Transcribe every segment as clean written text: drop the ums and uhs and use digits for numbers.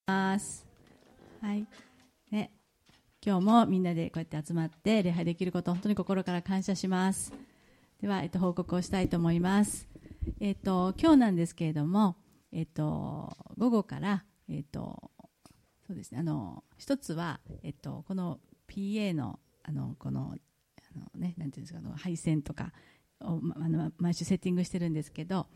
ますはいね、今日もみんなでこうやって集まって礼拝できることを本当に心から感謝します。では、報告をしたいと思います。今日なんですけれども、午後から、そうですね、一つは、この PA の、この、ね、なんていうんですか、配線とかを、毎週セッティングしてるんですけど、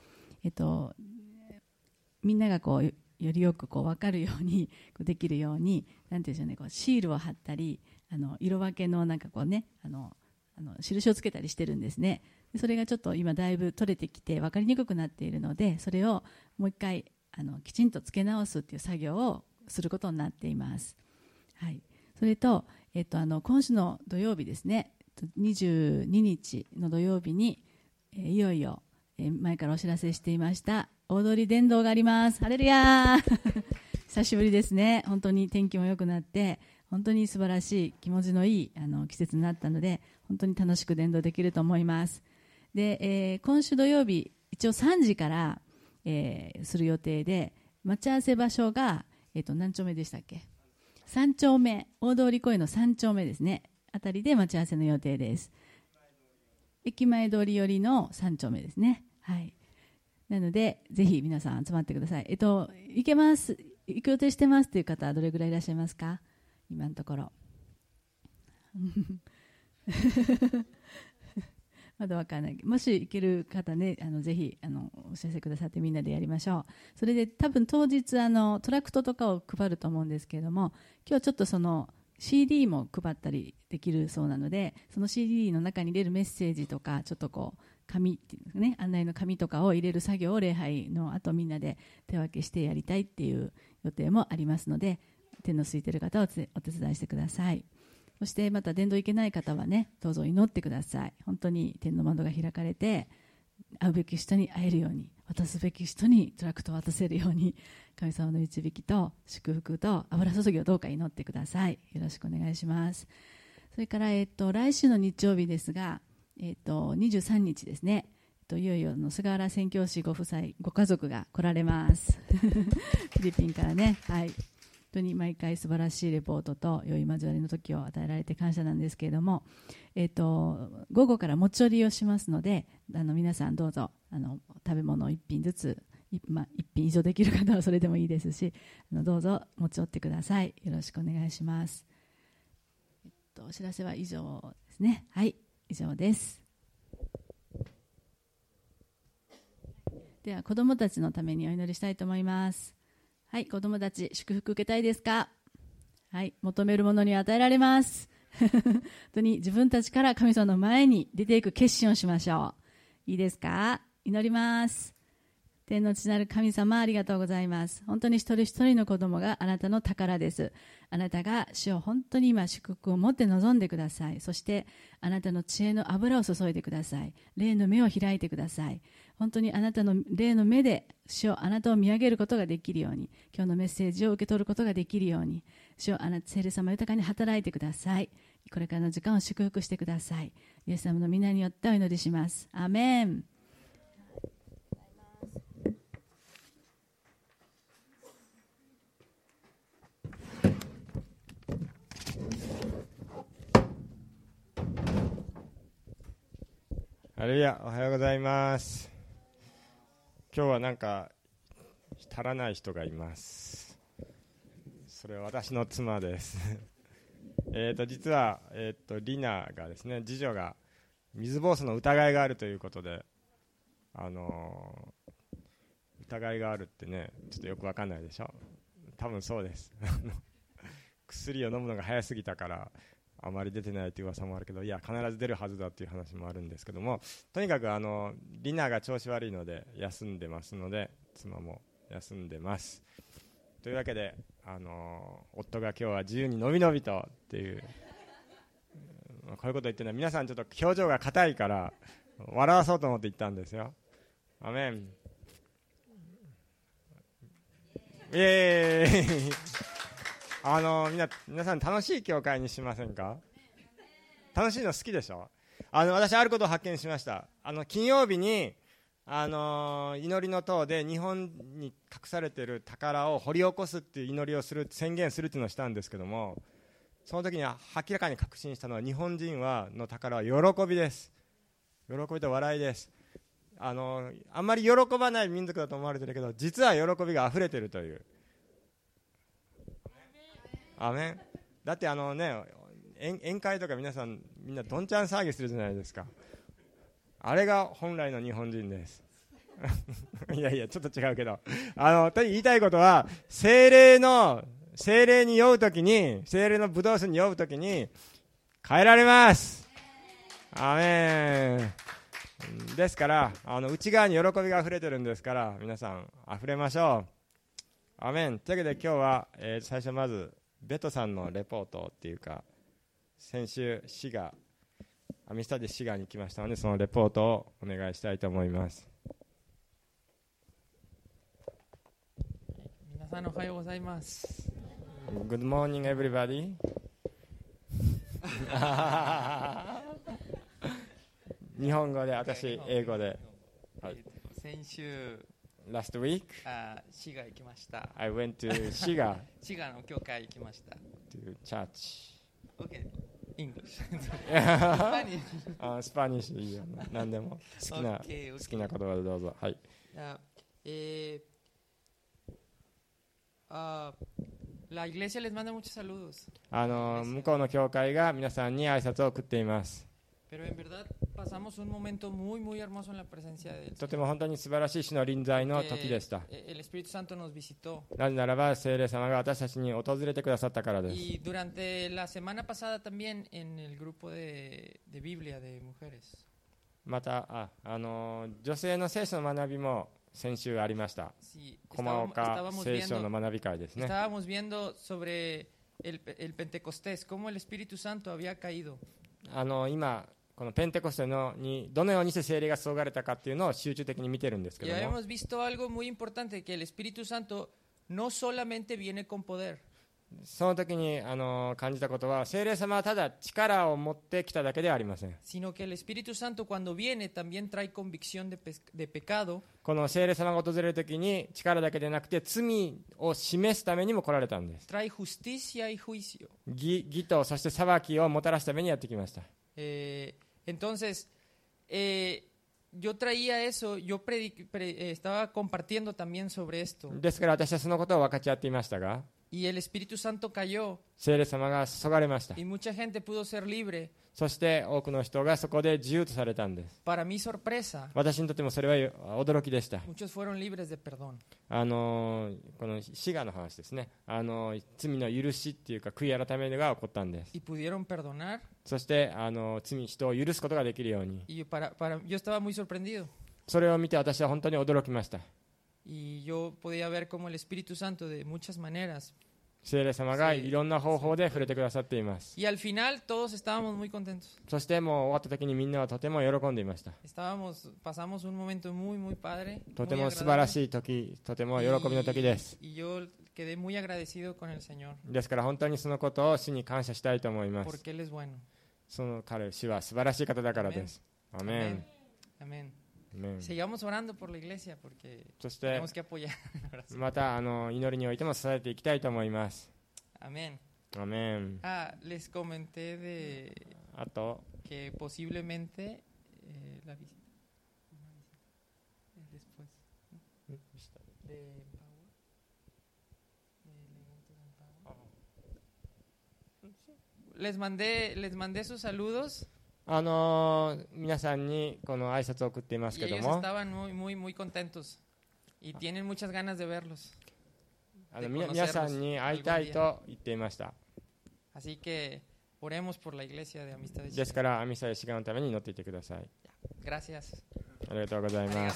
みんながこう、よりよくこう分かるようにできるように、なんていうんでしょうね、こうシールを貼ったり、色分けのなんかこうね、印をつけたりしてるんですね。それがちょっと今だいぶ取れてきて分かりにくくなっているので、それをもう一回きちんとつけ直すっていう作業をすることになっています。はい。それと、今週の土曜日ですね、22日の土曜日に、いよいよ、前からお知らせしていました踊り伝道があります。ハレルヤー久しぶりですね。本当に天気も良くなって本当に素晴らしい気持ちのいい季節になったので、本当に楽しく伝道できると思います。で、今週土曜日一応3時から、する予定で、待ち合わせ場所が、何丁目でしたっけ。3丁目、大通公園の3丁目ですね、あたりで待ち合わせの予定です。駅前通り寄りの3丁目ですね。はい。なので、ぜひ皆さん集まってください。行けます、行く予定してますという方はどれぐらいいらっしゃいますか、今のところ。まだわからない。もし行ける方ね、ぜひお知らせくださってみんなでやりましょう。それで多分当日トラクトとかを配ると思うんですけれども、今日ちょっとそのCD も配ったりできるそうなので、その CD の中に入れるメッセージとか、ちょっとこう紙っていうね、案内の紙とかを入れる作業を礼拝の後みんなで手分けしてやりたいっていう予定もありますので、手の空いている方はお手伝いしてください。そしてまた伝道行けない方はね、どうぞ祈ってください。本当に天の窓が開かれて、会うべき人に会えるように、渡すべき人にトラクトを渡せるように、神様の導きと祝福と油注ぎをどうか祈ってください。よろしくお願いします。それから、来週の日曜日ですが、23日ですね、いよいよ菅原宣教師ご夫妻ご家族が来られますフィリピンからね。はい、本当に毎回素晴らしいレポートと良い交わりの時を与えられて感謝なんですけれども、午後から持ち寄りをしますので、皆さんどうぞ食べ物を1品ずつ、1品以上できる方はそれでもいいですし、どうぞ持ち寄ってください。よろしくお願いします。お知らせは以上ですね。はい、以上です。では子どもたちのためにお祈りしたいと思います。はい、子どもたち祝福受けたいですか。はい、求めるものに与えられます本当に自分たちから神様の前に出ていく決心をしましょう。いいですか。祈ります。天の父なる神様、ありがとうございます。本当に一人一人の子供があなたの宝です。あなたが主を本当に今祝福を持って望んでください。そしてあなたの知恵の油を注いでください。霊の目を開いてください。本当にあなたの霊の目で主をあなたを見上げることができるように、今日のメッセージを受け取ることができるように、主をあなた聖霊様豊かに働いてください。これからの時間を祝福してください。イエス様の皆によってお祈りします。アーメン。 ハレルヤ、おはようございます。今日はなんか足らない人がいます。それは私の妻です実は、リナがですね、次女が水疱瘡の疑いがあるということで、疑いがあるってね、ちょっとよくわかんないでしょ。多分そうです薬を飲むのが早すぎたからあまり出てないという噂もあるけど、いや必ず出るはずだという話もあるんですけども、とにかくリナが調子悪いので休んでますので、妻も休んでますというわけで、夫が今日は自由にのびのびとっていう、こういうこと言ってるのは、皆さんちょっと表情が硬いから笑わそうと思って言ったんですよ。アメン。イエーイ皆さん楽しい教会にしませんか。楽しいの好きでしょ。私あることを発見しました。金曜日に祈りの塔で日本に隠されている宝を掘り起こすっていう祈りをする、宣言するっていうのをしたんですけども、その時には明らかに確信したのは、日本人の宝は喜びです。喜びと笑いです。あんまり喜ばない民族だと思われてるけど、実は喜びがあふれているという。アメン。だって宴会とかみんなどんちゃん騒ぎするじゃないですか。あれが本来の日本人です。いやいや、ちょっと違うけど、言いたいことは、聖霊に酔うときに、聖霊のブドウ酒に酔うときに変えられます。アメン。ですから内側に喜びがあふれてるんですから、皆さんあふれましょう。アメン。というわけで今日は、最初まずベトさんのレポートっていうか、先週アミスタで滋賀に来ましたので、そのレポートをお願いしたいと思います。 皆さんおはようございます。 Good morning everybody 日本語で、私英語で、はい、 先週 Last week 滋賀行きました。 I went to 滋賀滋賀の教会行きました。 to church OK English スパニッシュいいよ、何でも好きな言葉でどうぞ。はい。 La iglesia les manda muchos saludos。 向こうの教会が皆さんに挨拶を送っています。 Pero en verdad pasamos un momento muy muy hermoso en la presencia de él。 とても本当に素晴らしい主の臨在の時でした。 El Espíritu Santo nos visitó。 なぜならば聖霊様が私たちに訪れてくださったからです。 Y durante la semana pasada también en el grupo de Biblia de mujeres。 また女性の聖書の学びも先週ありました。駒岡聖書の学び会ですね。 Estábamos viendo sobre el Pentecostés, cómo el Espíritu Santo había caído。 今このペンテコステにどのようにして聖霊が注がれたかっていうのを集中的に見てるんですけども、 hemos visto algo muy importante, que el Espíritu Santo no solamente viene con poder。 その時に感じたことは、聖霊様はただ力を持ってきただけではありません。 sino que el Espíritu Santo cuando viene también trae convicción de pecado。 この聖霊様が訪れる時に力だけでなくて罪を示すためにも来られたんです。 trae justicia y juicio。 義とそして裁きをもたらすためにやってきました。 entonces yo traía eso, yo estaba compartiendo también sobre esto。 ですから私はそのことを分かち合っていましたが、 y el Espíritu Santo cayó。 聖霊様が注がれました。 y mucha gente pudo ser libre。 そして多くの人がそこで自由とされたんです。 para mi sorpresa。 私にとってもそれは驚きでした。 muchos fueron libres de perdón。 この滋賀の話ですね。罪の許しっていうか悔い改めが起こったんです。 y pudieron perdonar。 そして人を許すことができるように。 y yo estaba muy sorprendido。 それを見て私は本当に驚きました。 y yo podía ver cómo el Espíritu Santo de muchas maneras。 聖霊様がいろんな方法で触れてくださっています。 y al final todos estábamos muy contentos。 そしてもう終わった時にみんなはとても喜んでいました。 pasamos un momento muy muy padre。 とても素晴らしい時、とても喜びの時です。 y yo quedé muy agradecido con el Señor。 ですから本当にそのことを主に感謝したいと思います。 porque él es bueno。 その主は素晴らしい方だからです。アメン。 アメン。Sigamos orando por la iglesia porque tenemos que apoyar。 また祈りにおいても支えていきたいと思います。 アメン。 アメン。 les comenté de あと que posiblemente la visita después de les mandé sus saludos。 皆さんにこの挨拶を送っていますけども、 ellos estaban muy muy contentos y tienen muchas ganas de verlos。 皆さんに会いたいと言っていました。 así que oremos por la iglesia de Amistad de Shiga。 ですからアミスタで滋賀のために祈っていてください。 gracias。 ありがとうございます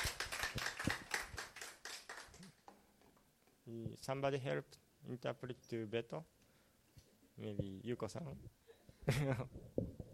。Somebody help interpret to Beto? Maybe ゆうこさん